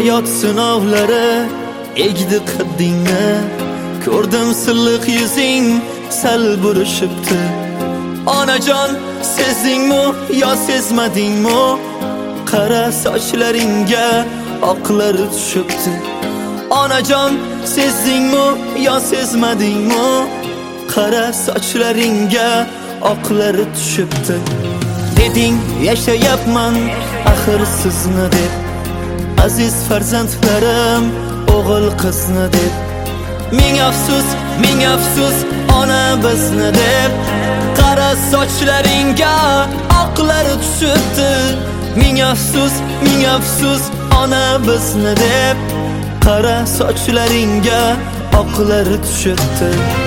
Hayot sinovlari egdi qiddingni, ko'rdim silliq yuzing sal burishibdi. Onajon, sezdingmi yo sezmadingmi? Qara sochlaringga oqlari tushibdi. Onajon, sezdingmi yo sezmadingmi? Qara sochlaringga oqlari tushibdi. Deding yashayapman axir sizni deb, aziz farzandlarim o'g'il qizni deb. Ming afsus ona bizni deb, qara sochlaringga oqlari tushibdi. Ming afsus ona bizni deb, qara sochlaringga oqlari tushibdi.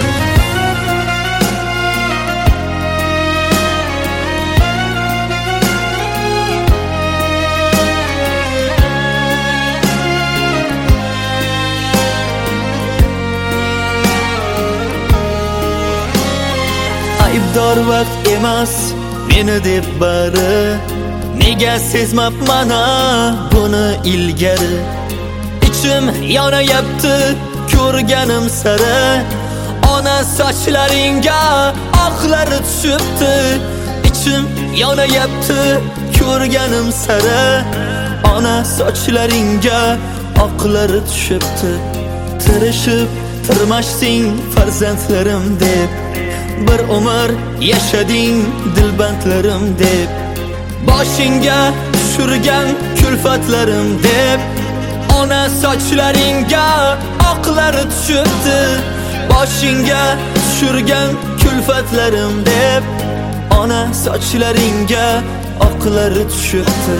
Aybdor vaqt emas meni deb bari, nega sezmabman buni ilgari? Ichim yonayapti ko'rganim sari, ona sochlaringga oqlari tushibdi. Ichim yonayapti ko'rganim sari, ona sochlaringga oqlari tushibdi. Tirishib tirmashding farzandlarim deb, bir umr yashading dilbandlarim deb. Boshingga tushirgan kulfatlarim deb, ona sochlaringga oqlari tushibdi. Boshingga tushirgan kulfatlarim deb, ona sochlaringga oqlari tushibdi.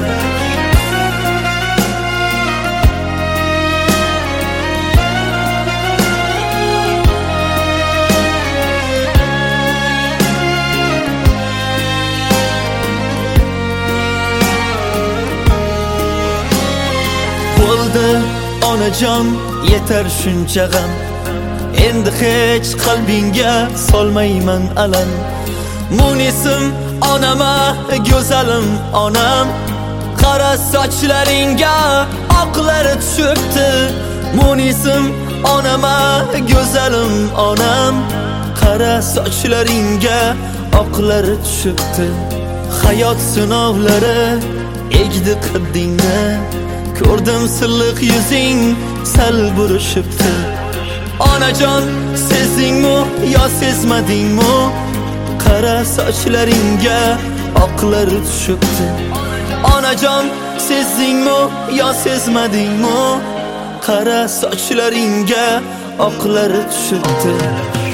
Bo'ldi onajon, yetar shuncha g'am, endi hech qalbingga solmayman alam. Munisim onama, go'zalim onam, qara sochlaringga oqlari tushibdi. Munisim onama, go'zalim onam, qara sochlaringga oqlari tushibdi. Hayot sinovlari egdi qiddingni, ko'rdim silliq yuzing sal burishibdi. Onajon, sezdingmi yo sezmadingmi? Qara sochlaringga oqlari tushibdi. Onajon, sezdingmi yo sezmadingmi? Qara sochlaringga oqlari tushibdi.